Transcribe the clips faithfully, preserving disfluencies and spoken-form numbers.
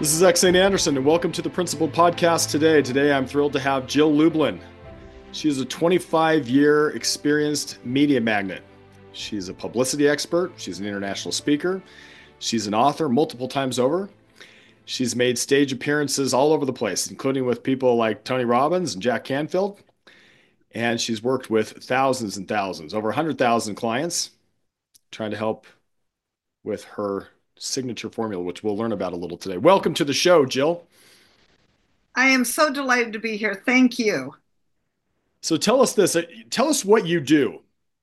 This is X. Anderson, and welcome to the Principled Podcast today. Today, I'm thrilled to have Jill Lublin. She is a twenty-five-year experienced media magnate. She's a publicity expert. She's an international speaker. She's an author multiple times over. She's made stage appearances all over the place, including with people like Tony Robbins and Jack Canfield. And she's worked with thousands and thousands, over one hundred thousand clients, trying to help with her signature formula, which we'll learn about a little today. Welcome to the show, Jill. I am so delighted to be here. Thank you. So tell us this. Tell us what you do.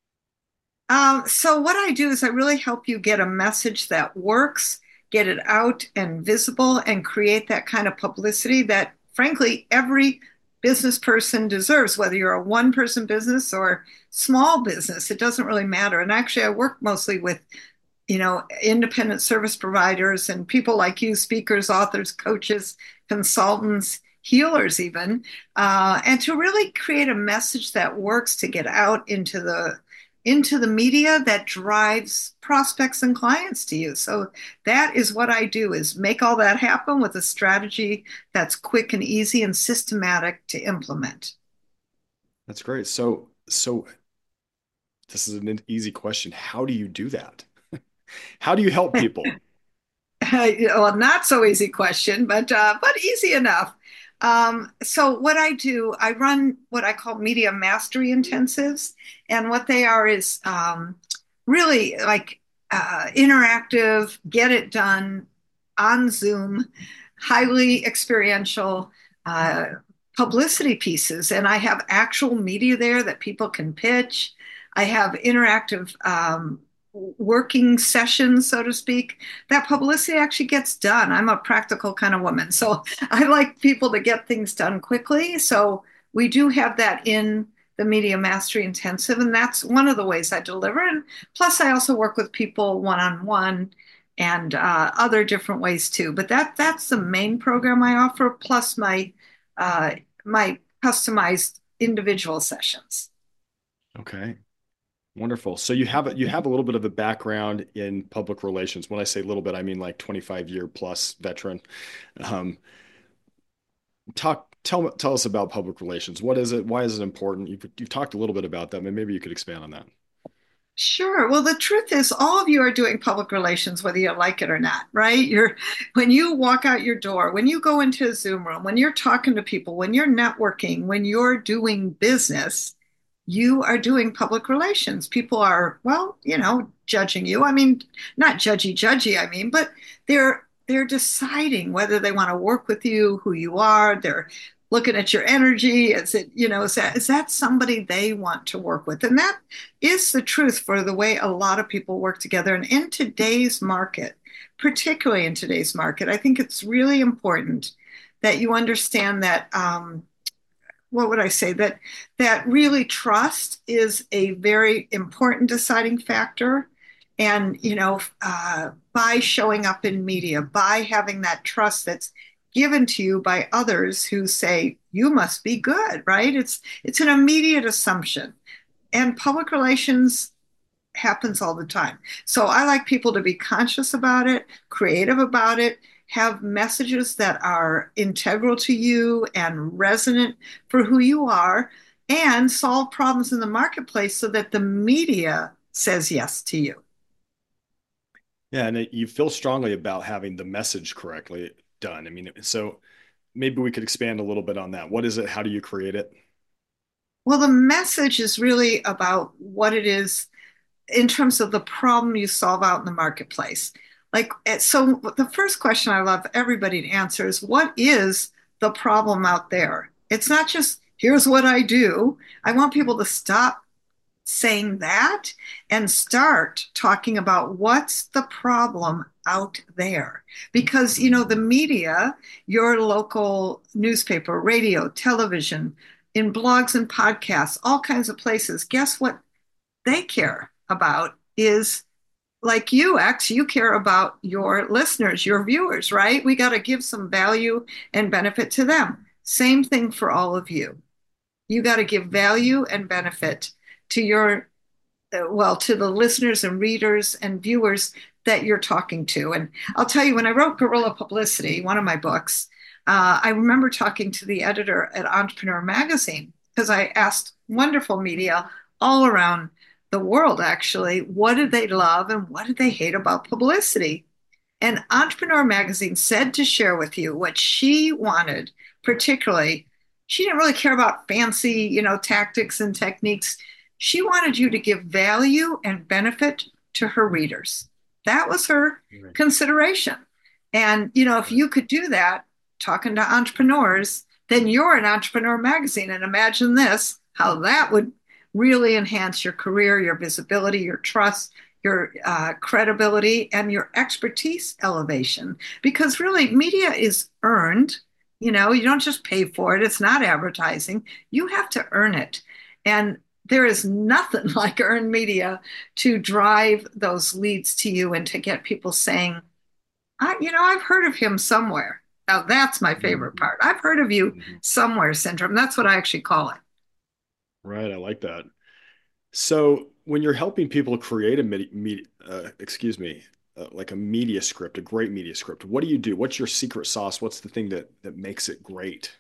Um, so what I do is I really help you get a message that works, get it out and visible, and create that kind of publicity that, frankly, every business person deserves, whether you're a one-person business or small business. It doesn't really matter. And actually, I work mostly with you know, independent service providers and people like you, speakers, authors, coaches, consultants, healers even, uh, and to really create a message that works to get out into the into the media that drives prospects and clients to you. So that is what I do, is make all that happen with a strategy that's quick and easy and systematic to implement. That's great. So, so this is an easy question. How do you do that? How do you help people? Well, not so easy question, but uh, but easy enough. Um, so what I do, I run what I call media mastery intensives, and what they are is um, really like uh, interactive, get it done on Zoom, highly experiential uh, publicity pieces, and I have actual media there that people can pitch. I have interactive um, working sessions, so to speak, that publicity actually gets done. I'm a practical kind of woman, so I like people to get things done quickly. So we do have that in the Media Mastery Intensive, and that's one of the ways I deliver. And plus, I also work with people one-on-one and uh, other different ways too. But that that's the main program I offer, plus my uh, my customized individual sessions. Okay. Wonderful. So you have a, you have a little bit of a background in public relations. When I say a little bit, I mean like twenty-five year plus veteran. Um, talk tell tell us about public relations. What is it? Why is it important? You've you've talked a little bit about that, but maybe you could expand on that. Sure. Well, the truth is, all of you are doing public relations, whether you like it or not, right? You're when you walk out your door, when you go into a Zoom room, when you're talking to people, when you're networking, when you're doing business, you are doing public relations. People are, well, you know, judging you. I mean, not judgy, judgy, I mean, but they're they're deciding whether they want to work with you, who you are. They're looking at your energy. Is it, you know, is that is that somebody they want to work with? And that is the truth for the way a lot of people work together. And in today's market, particularly in today's market, I think it's really important that you understand that um, what would I say that that really trust is a very important deciding factor. And you know, uh, by showing up in media, by having that trust that's given to you by others who say you must be good, right? It's it's an immediate assumption, and public relations happens all the time. So I like people to be conscious about it, creative about it, have messages that are integral to you and resonant for who you are, and solve problems in the marketplace so that the media says yes to you. Yeah, and it, you feel strongly about having the message correctly done. I mean, so maybe we could expand a little bit on that. What is it? How do you create it? Well, the message is really about what it is in terms of the problem you solve out in the marketplace. Like, so the first question I love everybody to answer is, what is the problem out there? It's not just, here's what I do. I want people to stop saying that and start talking about what's the problem out there. Because, you know, the media, your local newspaper, radio, television, in blogs and podcasts, all kinds of places, guess what they care about is, like you, X, you care about your listeners, your viewers, right? We got to give some value and benefit to them. Same thing for all of you. You got to give value and benefit to your, uh, well, to the listeners and readers and viewers that you're talking to. And I'll tell you, when I wrote Guerrilla Publicity, one of my books, uh, I remember talking to the editor at Entrepreneur Magazine because I asked wonderful media all around the world, actually, what did they love and what did they hate about publicity? And Entrepreneur Magazine said to share with you what she wanted, particularly. She didn't really care about fancy, you know, tactics and techniques. She wanted you to give value and benefit to her readers. That was her Right. consideration. And, you know, if Right. you could do that, talking to entrepreneurs, then you're an Entrepreneur Magazine. And imagine this, how that would really enhance your career, your visibility, your trust, your uh, credibility, and your expertise elevation. Because really, media is earned. You know, you don't just pay for it, it's not advertising. You have to earn it. And there is nothing like earned media to drive those leads to you and to get people saying, I, you know, I've heard of him somewhere. Now, that's my favorite Mhm. part. I've heard of you Mhm. somewhere syndrome. That's what I actually call it. Right. I like that. So when you're helping people create a media, media uh, excuse me, uh, like a media script, a great media script, what do you do? What's your secret sauce? What's the thing that that makes it great?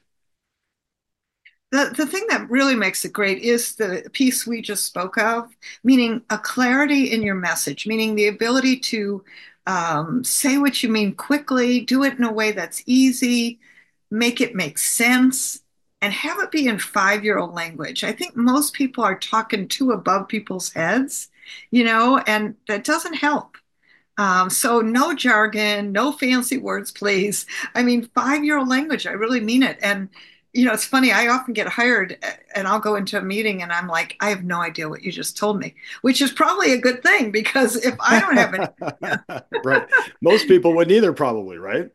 The, the thing that really makes it great is the piece we just spoke of, meaning a clarity in your message, meaning the ability to um, say what you mean quickly, do it in a way that's easy, make it make sense, and have it be in five year old language. I think most people are talking too above people's heads, you know, and that doesn't help. Um, so no jargon, no fancy words, please. I mean, five-year-old language. I really mean it. And you know, it's funny. I often get hired, and I'll go into a meeting, and I'm like, I have no idea what you just told me, which is probably a good thing because if I don't have any idea, Right. Most people wouldn't either, probably, right?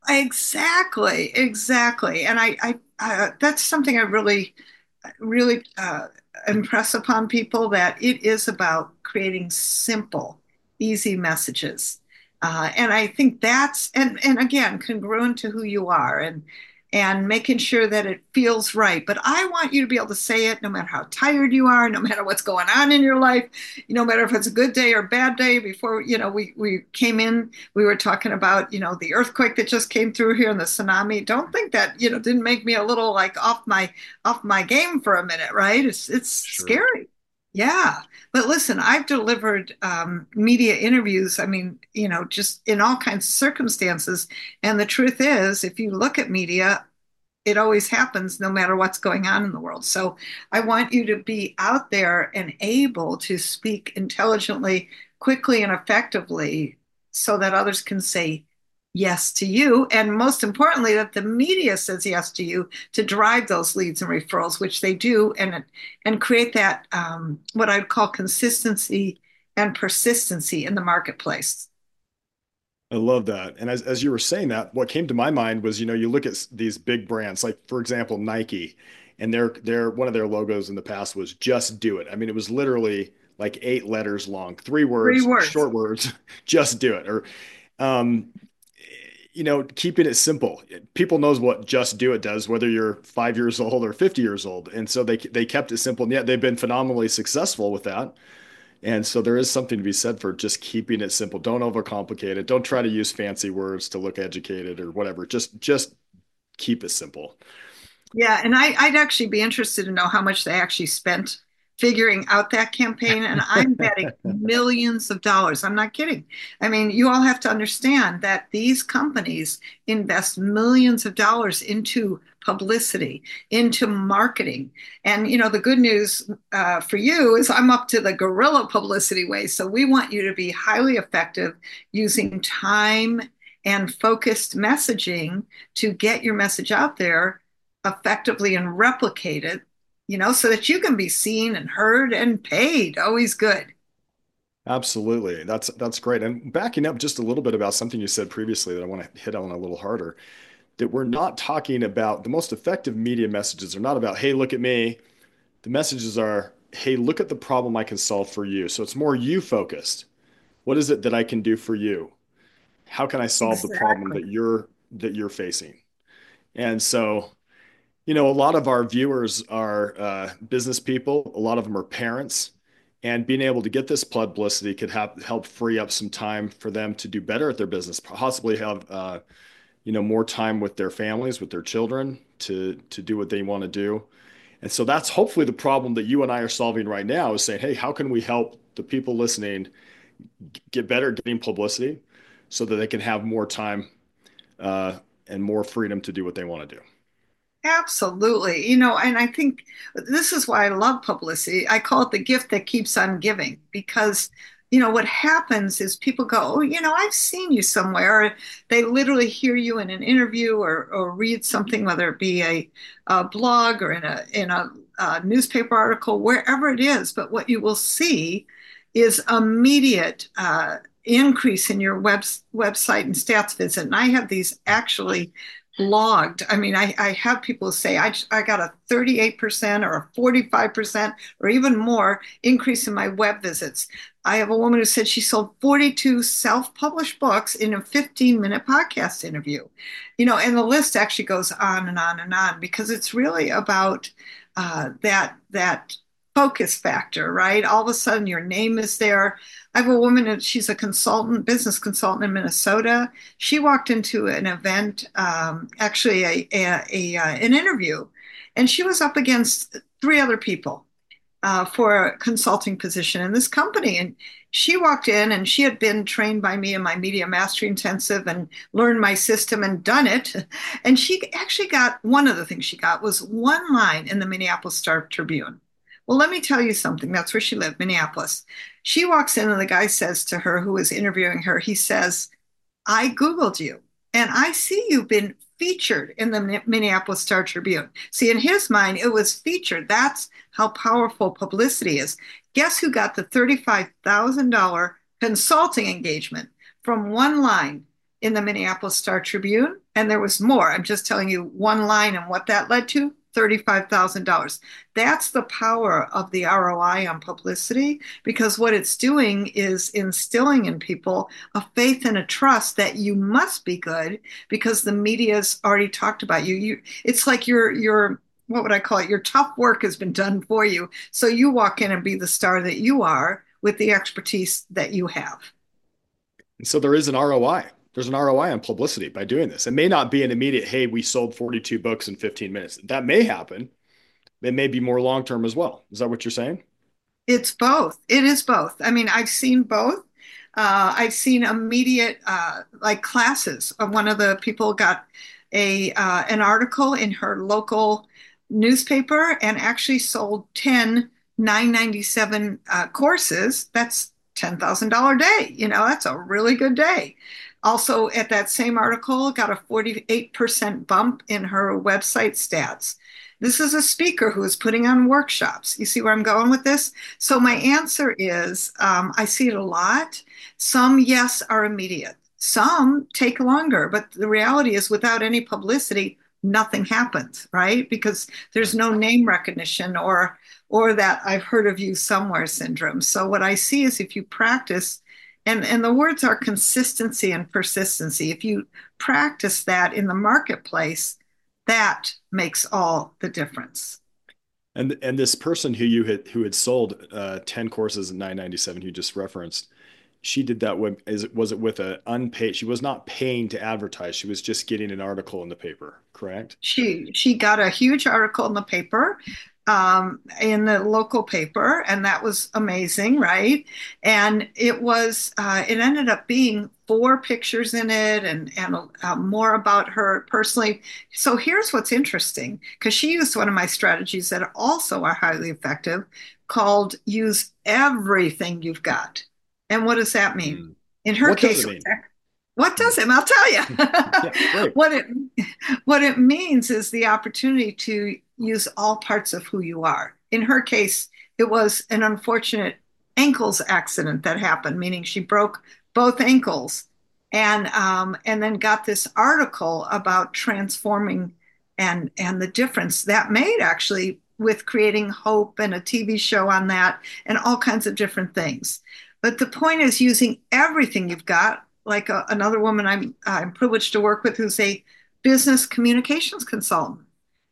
exactly, exactly. And I, I, uh, that's something I really, really uh, impress upon people that it is about creating simple, easy messages. Uh, and I think that's and and again congruent to who you are and and making sure that it feels right. But I want you to be able to say it no matter how tired you are, no matter what's going on in your life, no matter if it's a good day or a bad day. Before you know, we we came in, we were talking about you know the earthquake that just came through here and the tsunami. Don't think that you know didn't make me a little like off my off my game for a minute, right? It's it's Sure. scary. Yeah. But listen, I've delivered um, media interviews, I mean, you know, just in all kinds of circumstances. And the truth is, if you look at media, it always happens no matter what's going on in the world. So I want you to be out there and able to speak intelligently, quickly, and effectively so that others can say yes to you. And most importantly, that the media says yes to you to drive those leads and referrals, which they do, and, and create that um, what I'd call consistency and persistency in the marketplace. I love that. And as, as you were saying that, what came to my mind was, you know, you look at these big brands, like for example, Nike, and their their one of their logos in the past was just do it. I mean, it was literally like eight letters long, three Three words, words. short words, just do it. Or um, you know, keeping it simple. People knows what just do it does, whether you're five years old or fifty years old. And so they they kept it simple. And yet they've been phenomenally successful with that. And so there is something to be said for just keeping it simple. Don't overcomplicate it. Don't try to use fancy words to look educated or whatever. Just just keep it simple. Yeah, and I, I'd actually be interested to know how much they actually spent figuring out that campaign. And I'm betting millions of dollars. I'm not kidding. I mean, you all have to understand that these companies invest millions of dollars into publicity, into marketing. And, you know, the good news uh, for you is I'm up to the guerrilla publicity way. So we want you to be highly effective using time and focused messaging to get your message out there effectively and replicate it, you know, so that you can be seen and heard and paid. Always good. Absolutely. That's that's great. And backing up just a little bit about something you said previously that I want to hit on a little harder, that we're not talking about the most effective media messages are not about, hey, look at me. The messages are, hey, look at the problem I can solve for you. So it's more you focused. What is it that I can do for you? How can I solve the problem Exactly. that you're that you're facing? And so, you know, a lot of our viewers are uh, business people. A lot of them are parents, And being able to get this publicity could have, help free up some time for them to do better at their business, possibly have uh, you know more time with their families, with their children, to to do what they want to do. And so that's hopefully the problem that you and I are solving right now, is saying, hey, how can we help the people listening get better at getting publicity so that they can have more time uh, and more freedom to do what they want to do. Absolutely. You know, and I think this is why I love publicity. I call it the gift that keeps on giving because, you know, what happens is people go, oh, you know, I've seen you somewhere. They literally hear you in an interview or, or read something, whether it be a, a blog or in a, in a, a newspaper article, wherever it is. But what you will see is immediate uh, increase in your web, website and stats visit. And I have these actually logged. I mean, I, I have people say I, I got a thirty-eight percent or a forty-five percent or even more increase in my web visits. I have a woman who said she sold forty-two self-published books in a fifteen minute podcast interview. You know, and the list actually goes on and on and on because it's really about uh, that, that focus factor, right? All of a sudden your name is there. I have a woman, and she's a consultant, business consultant in Minnesota. She walked into an event, um, actually a, a, a, uh, an interview, and she was up against three other people uh, for a consulting position in this company. And she walked in, and she had been trained by me in my Media Mastery Intensive and learned my system and done it. And she actually got, one of the things she got was one line in the Minneapolis Star Tribune. Well, let me tell you something. That's where she lived, Minneapolis. She walks in and the guy says to her, who was interviewing her, he says, I Googled you and I see you've been featured in the Minneapolis Star Tribune. See, in his mind, it was featured. That's how powerful publicity is. Guess who got the thirty-five thousand dollars consulting engagement from one line in the Minneapolis Star Tribune? And there was more. I'm just telling you one line and what that led to. thirty-five thousand dollars. That's the power of the R O I on publicity, because what it's doing is instilling in people a faith and a trust that you must be good because the media's already talked about you. You, it's like your your what would I call it? Your tough work has been done for you. So you walk in and be the star that you are with the expertise that you have. And so there is an R O I. There's an R O I on publicity by doing this. It may not be an immediate, hey, we sold forty-two books in fifteen minutes. That may happen. It may be more long-term as well. Is that what you're saying? It's both. It is both. I mean, I've seen both. Uh, I've seen immediate, uh, like classes. One of the people got a uh, an article in her local newspaper and actually sold ten nine ninety-seven uh, courses. That's ten thousand dollars day. You know, that's a really good day. Also, at that same article, got a forty-eight percent bump in her website stats. This is a speaker who is putting on workshops. You see where I'm going with this? So my answer is, um, I see it a lot. Some, yes, are immediate. Some take longer, but the reality is without any publicity, nothing happens, right? Because there's no name recognition or, or that I've heard of you somewhere syndrome. So what I see is if you practice, and, and the words are consistency and persistency. If you practice that in the marketplace, that makes all the difference. And and this person who you had who had sold uh, ten courses at nine ninety-seven, you just referenced, she did that with, is it, was it with a unpaid? She was not paying to advertise. She was just getting an article in the paper, correct? She she got a huge article in the paper, um, in the local paper, and that was amazing, right? And it was uh, it ended up being four pictures in it, and and uh, more about her personally. So here's what's interesting, because she used one of my strategies that also are highly effective, called use everything you've got. And what does that mean? Mm. In her what case, does it mean? What does it? I'll tell you. Yeah, what it what it means is the opportunity to use all parts of who you are. In her case, it was an unfortunate ankles accident that happened, meaning she broke both ankles, and um, and then got this article about transforming and and the difference that made actually with creating hope and a T V show on that and all kinds of different things. But the point is using everything you've got. Like a, another woman I'm I'm privileged to work with who's a business communications consultant.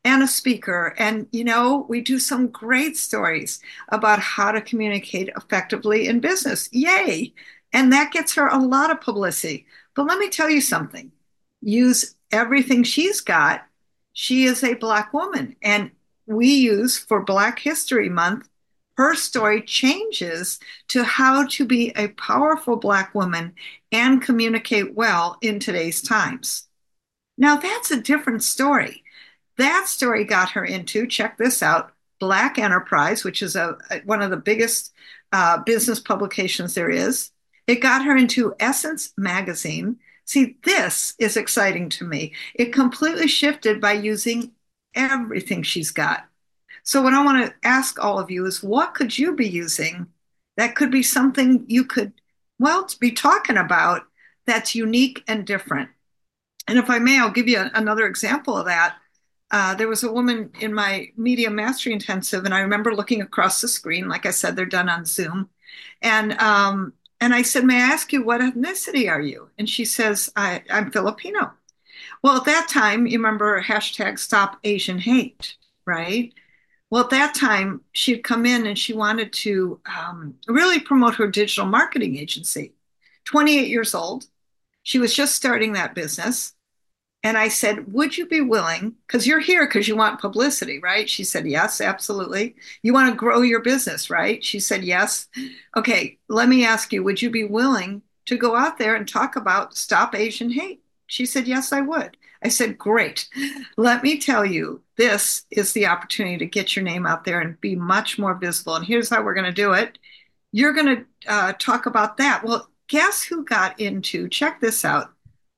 and a speaker. And, you know, we do some great stories about how to communicate effectively in business. Yay. And that gets her a lot of publicity. But let me tell you something, use everything she's got. She is a Black woman. And we use for Black History Month, her story changes to how to be a powerful Black woman and communicate well in today's times. Now, that's a different story. That story got her into, check this out, Black Enterprise, which is a, one of the biggest uh, business publications there is. It got her into Essence Magazine. See, this is exciting to me. It completely shifted by using everything she's got. So, what I want to ask all of you is what could you be using that could be something you could, well, be talking about that's unique and different? And if I may, I'll give you a, another example of that. Uh, there was a woman in my media mastery intensive, and I remember looking across the screen. Like I said, they're done on Zoom, and um, and I said, "May I ask you what ethnicity are you?" And she says, I, "I'm Filipino." Well, at that time, you remember hashtag Stop Asian Hate, right? Well, at that time, she had come in and she wanted to um, really promote her digital marketing agency. twenty-eight years old, she was just starting that business. And I said, would you be willing, because you're here because you want publicity, right? She said, yes, absolutely. You want to grow your business, right? She said, yes. Okay, let me ask you, would you be willing to go out there and talk about Stop Asian Hate? She said, yes, I would. I said, great. Let me tell you, this is the opportunity to get your name out there and be much more visible. And here's how we're going to do it. You're going to uh, talk about that. Well, guess who got into, check this out.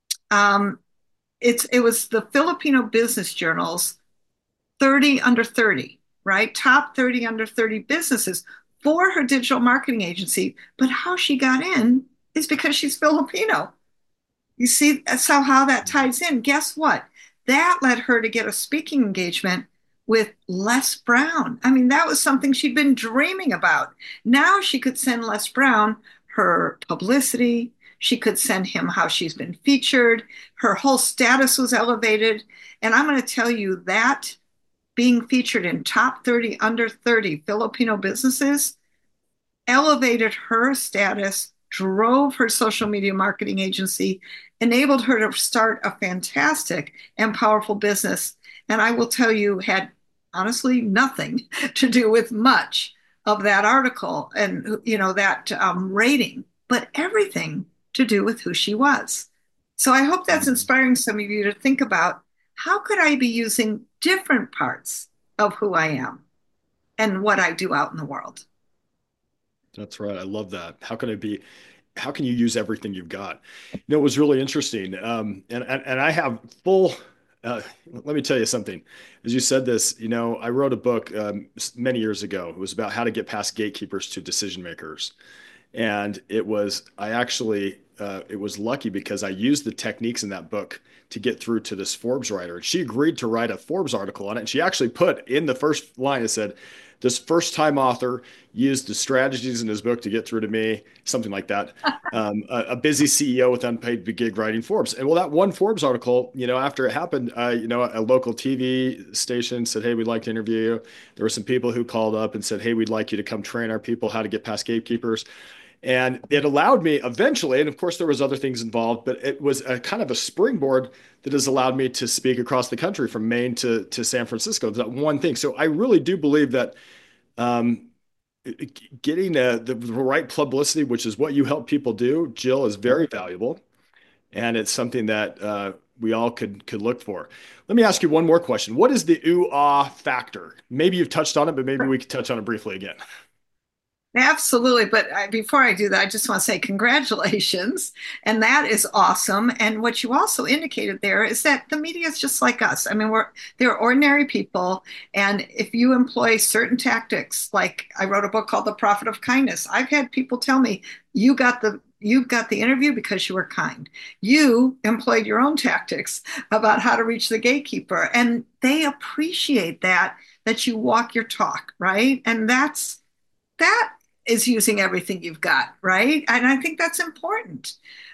Um, It's it was the Filipino Business Journal's thirty under thirty, right? Top thirty under thirty businesses for her digital marketing agency. But how she got in is because she's Filipino. You see, that's how, how that ties in. Guess what? That led her to get a speaking engagement with Les Brown. I mean, that was something she'd been dreaming about. Now she could send Les Brown her publicity. She could send him how she's been featured. Her whole status was elevated. And I'm going to tell you that being featured in top thirty under thirty Filipino businesses elevated her status, drove her social media marketing agency, enabled her to start a fantastic and powerful business. And I will tell you, had honestly nothing to do with much of that article and, you know, that um, rating, but everything to do with who she was. So I hope that's inspiring some of you to think about how could I be using different parts of who I am and what I do out in the world. That's right. I love that. How can it be? How can you use everything you've got? You know, it was really interesting. Um, and, and, and I have full, uh, let me tell you something. As you said this, you know, I wrote a book um, many years ago. It was about how to get past gatekeepers to decision makers. And it was, I actually, uh, it was lucky because I used the techniques in that book to get through to this Forbes writer. And she agreed to write a Forbes article on it. And she actually put in the first line, it said, this first time author used the strategies in his book to get through to me, something like that. Um, a, a busy C E O with unpaid gig writing Forbes. And well, that one Forbes article, you know, after it happened, uh, you know, a local T V station said, hey, we'd like to interview you. There were some people who called up and said, hey, we'd like you to come train our people how to get past gatekeepers. And it allowed me eventually, and of course there was other things involved, but it was a kind of a springboard that has allowed me to speak across the country from Maine to, to San Francisco. That one thing. So I really do believe that um, getting uh, the, the right publicity, which is what you help people do, Jill, is very valuable. And it's something that uh, we all could could look for. Let me ask you one more question. What is the ooh-ah factor? Maybe you've touched on it, but maybe we could touch on it briefly again. Absolutely. But I, before I do that, I just want to say congratulations. And that is awesome. And what you also indicated there is that the media is just like us. I mean, we're they're ordinary people. And if you employ certain tactics, like I wrote a book called The Profit of Kindness, I've had people tell me, you got the you got the interview because you were kind. You employed your own tactics about how to reach the gatekeeper. And they appreciate that, that you walk your talk, right? And that's that is using everything you've got, right? And I think that's important.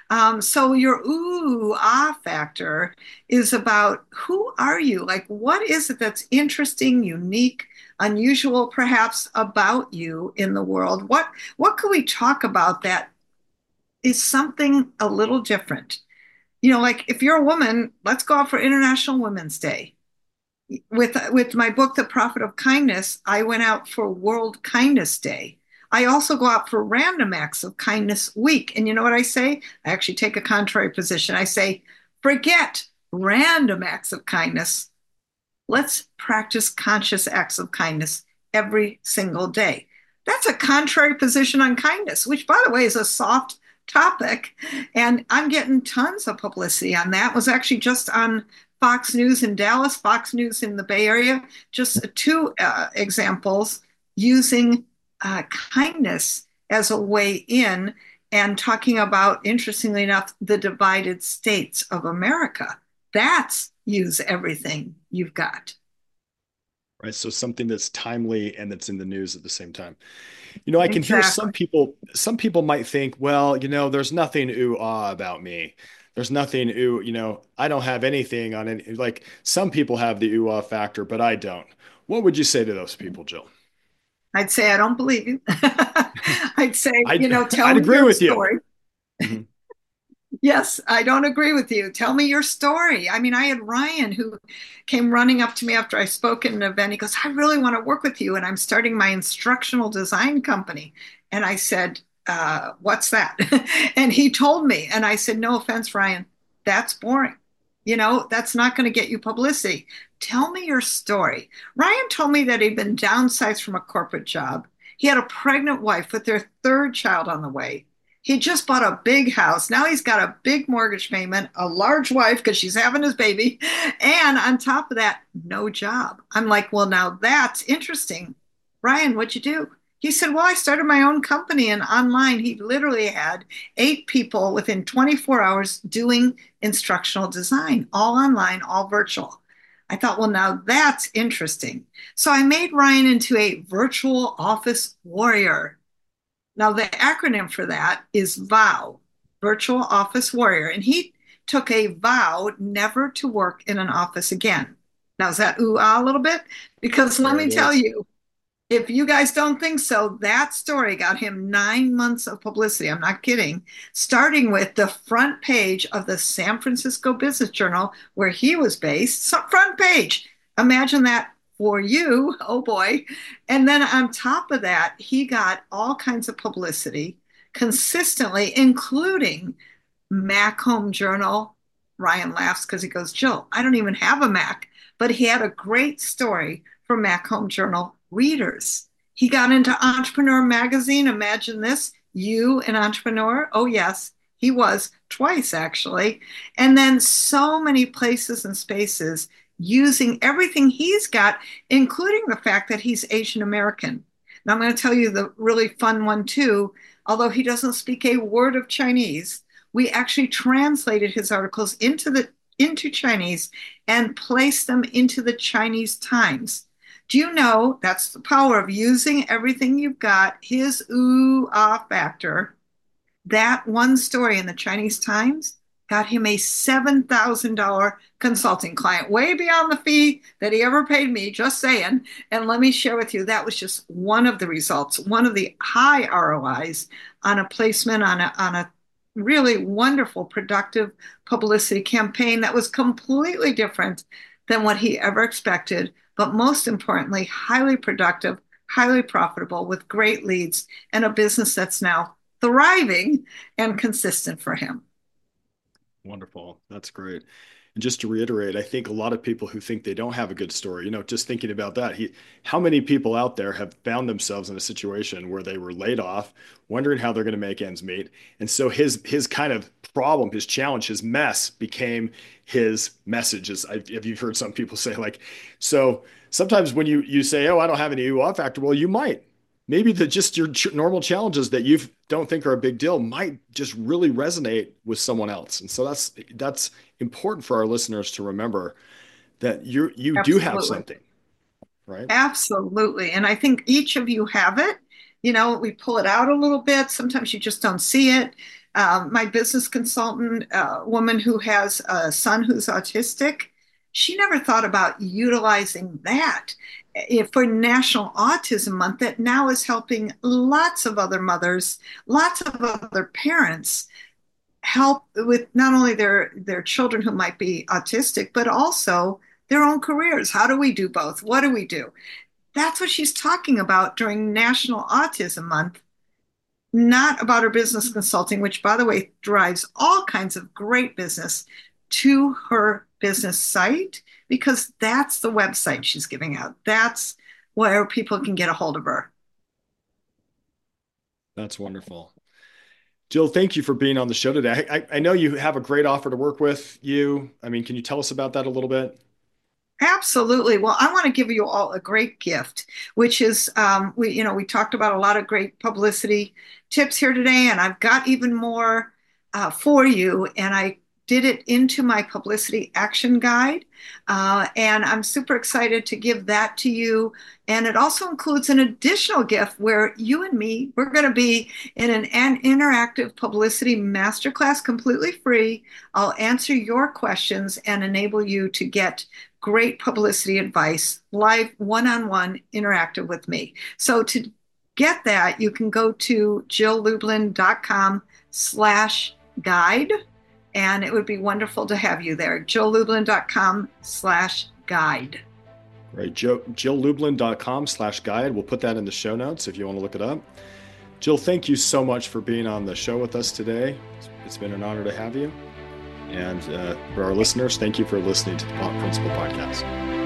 Um, so your ooh, ah factor is about who are you? Like, what is it that's interesting, unique, unusual, perhaps about you in the world? What what could we talk about that is something a little different? You know, like if you're a woman, let's go out for International Women's Day. With with my book, The Profit of Kindness, I went out for World Kindness Day. I also go out for Random Acts of Kindness Week. And you know what I say? I actually take a contrary position. I say, forget random acts of kindness. Let's practice conscious acts of kindness every single day. That's a contrary position on kindness, which, by the way, is a soft topic. And I'm getting tons of publicity on that. It was actually just on Fox News in Dallas, Fox News in the Bay Area, just two uh, examples using uh, kindness as a way in and talking about, interestingly enough, the divided states of America. That's use everything you've got. Right. So something that's timely and that's in the news at the same time. You know, I can hear Exactly. some people, some people might think, well, you know, there's nothing ooh ah about me. There's nothing ooh, you know, I don't have anything on any, like some people have the ooh ah factor, but I don't. What would you say to those people, Jill? I'd say I don't believe you. I'd say, I'd, you know, tell I'd me agree your with you. story. Mhm. Yes, I don't agree with you. Tell me your story. I mean, I had Ryan who came running up to me after I spoke at an event. He goes, I really want to work with you, and I'm starting my instructional design company. And I said, uh, what's that? And he told me, and I said, no offense, Ryan, that's boring. You know, that's not going to get you publicity. Tell me your story. Ryan told me that he'd been downsized from a corporate job. He had a pregnant wife with their third child on the way. He just bought a big house. Now he's got a big mortgage payment, a large wife because she's having his baby, and on top of that, no job. I'm like, well, now that's interesting. Ryan, what'd you do? He said, well, I started my own company and online he literally had eight people within twenty-four hours doing instructional design, all online, all virtual. I thought, well, now that's interesting. So I made Ryan into a virtual office warrior. Now, the acronym for that is VOW, Virtual Office Warrior. And he took a vow never to work in an office again. Now, is that ooh ah a little bit? Because let There me it tell is. you, if you guys don't think so, that story got him nine months of publicity. I'm not kidding. Starting with the front page of the San Francisco Business Journal, where he was based, so front page. Imagine that for you. Oh boy. And then on top of that, he got all kinds of publicity consistently, including Mac Home Journal. Ryan laughs because he goes, Jill, I don't even have a Mac. But he had a great story for Mac Home Journal readers. He got into Entrepreneur Magazine. Imagine this, you an entrepreneur? Oh, yes, he was twice actually. And then so many places and spaces using everything he's got, including the fact that he's Asian American. Now, I'm going to tell you the really fun one too. Although he doesn't speak a word of Chinese, we actually translated his articles into the into Chinese and placed them into the Chinese Times. Do you know that's the power of using everything you've got? His ooh ah factor. That one story in the Chinese Times got him a seven thousand dollars consulting client, way beyond the fee that he ever paid me, just saying. And let me share with you, that was just one of the results, one of the high R O Is on a placement on a, on a really wonderful, productive publicity campaign that was completely different than what he ever expected, but most importantly, highly productive, highly profitable with great leads and a business that's now thriving and consistent for him. Wonderful. That's great. And just to reiterate, I think a lot of people who think they don't have a good story, you know, just thinking about that, he, how many people out there have found themselves in a situation where they were laid off, wondering how they're going to make ends meet. And so his his kind of problem, his challenge, his mess became his messages. I've, have you heard some people say like, so sometimes when you you say, oh, I don't have any U off factor, well, you might. Maybe the just your ch normal challenges that you don't think are a big deal might just really resonate with someone else. And so that's that's important for our listeners to remember that you you do have Absolutely. something, right? Absolutely. And I think each of you have it. You know, we pull it out a little bit. Sometimes you just don't see it. Um, my business consultant, a woman who has a son who's autistic, she never thought about utilizing that eh, for National Autism Month, that now is helping lots of other mothers, lots of other parents help with not only their their children who might be autistic, but also their own careers. How do we do both? What do we do? That's what she's talking about during National Autism Month, not about her business consulting, which, by the way, drives all kinds of great business to her business site, because that's the website she's giving out. That's where people can get a hold of her. That's wonderful. Jill, thank you for being on the show today. I, I know you have a great offer to work with you. I mean, can you tell us about that a little bit? Absolutely. Well, I want to give you all a great gift, which is um, we, you know, we talked about a lot of great publicity tips here today, and I've got even more uh, for you. And I did it into my publicity action guide, uh, and I'm super excited to give that to you. And it also includes an additional gift where you and me, we're going to be in an, an interactive publicity masterclass, completely free. I'll answer your questions and enable you to get great publicity advice, live one-on-one interactive with me. So to get that, you can go to jill lublin dot com slash guide, and it would be wonderful to have you there. jill lublin dot com slash guide. Right, jill lublin dot com slash guide. We'll put that in the show notes if you want to look it up. Jill, thank you so much for being on the show with us today. It's been an honor to have you. And uh, for our listeners, thank you for listening to the Principal Podcast.